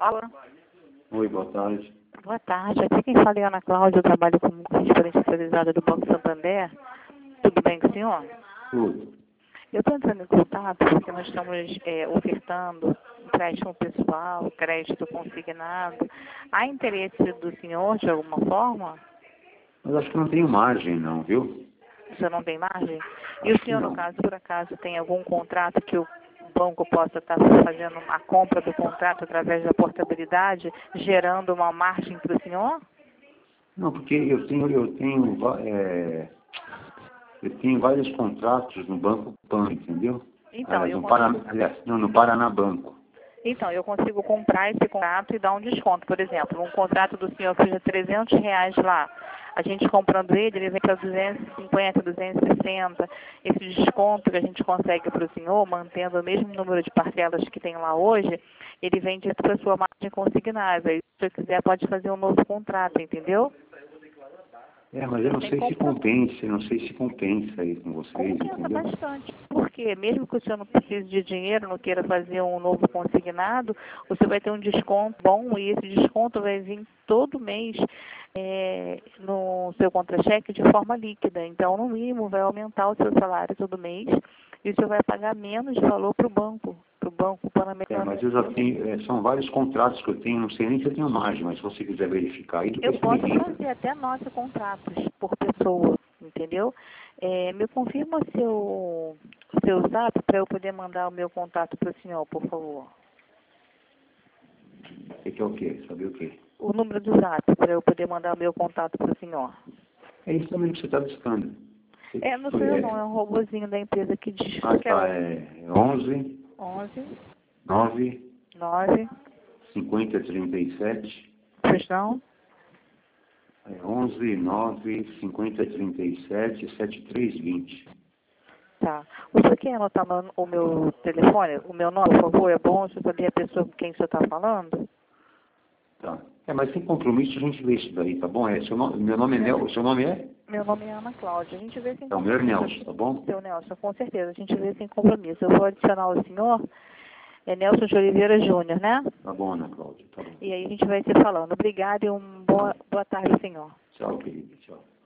Alô? Oi, boa tarde. Boa tarde. Aqui quem fala é Ana Cláudia, eu trabalho como correspondente especializada do Banco Santander. Tudo bem com o senhor? Tudo. Eu estou entrando em contato porque nós estamos ofertando empréstimo pessoal, crédito consignado. Há interesse do senhor de alguma forma? Mas acho que não tenho margem não, viu? O senhor não tem margem? E o senhor, no caso, por acaso, tem algum contrato que o banco possa estar fazendo a compra do contrato através da portabilidade, gerando uma margem para o senhor? Não, porque eu tenho vários contratos no Banco Pan, entendeu? Então, No Paraná Banco. Então, eu consigo comprar esse contrato e dar um desconto. Por exemplo, um contrato do senhor custa R$ 300 lá. A gente comprando ele vem para 250, 260. Esse desconto que a gente consegue para o senhor, mantendo o mesmo número de parcelas que tem lá hoje, ele vem direto para a sua margem consignável. E se você quiser, pode fazer um novo contrato, entendeu? Mas eu não sei se compensa aí com vocês, Compensa entendeu? bastante, porque mesmo que o senhor não precise de dinheiro, não queira fazer um novo consignado, você vai ter um desconto bom e esse desconto vai vir todo mês no seu contra-cheque de forma líquida. Então, no mínimo, vai aumentar o seu salário todo mês e o senhor vai pagar menos de valor para o Banco Pan-Americano. Mas eu já tenho, são vários contratos que eu tenho, não sei nem se eu tenho margem, mas se você quiser verificar aí, Eu depois posso me liga. fazer até 9 contratos por pessoa, entendeu? Me confirma seu zap para eu poder mandar o meu contato para o senhor, por favor. Você quer o quê? Saber o quê? O número do zap para eu poder mandar o meu contato para o senhor. É isso também que você está buscando. Não sou eu não, é um robozinho da empresa que diz que É 11 11 9 9, 50 37. pois não? 11 9 50 37 7320. Tá. O senhor quer anotar o meu telefone, o meu nome, por favor? É bom você saber a pessoa com quem o senhor está falando? Tá. Mas sem compromisso a gente vê isso daí, tá bom? Meu nome é Nelson. Seu nome é? Meu nome é Ana Cláudia. A gente vê sem Então, meu é compromisso. Nelson, tá bom? Seu Nelson, com certeza. A gente vê sem compromisso. Eu vou adicionar o senhor, é Nelson de Oliveira Júnior, né? Tá bom, Ana Cláudia, tá bom. E aí a gente vai se falando. Obrigada e boa tarde, senhor. Tchau, querido, tchau.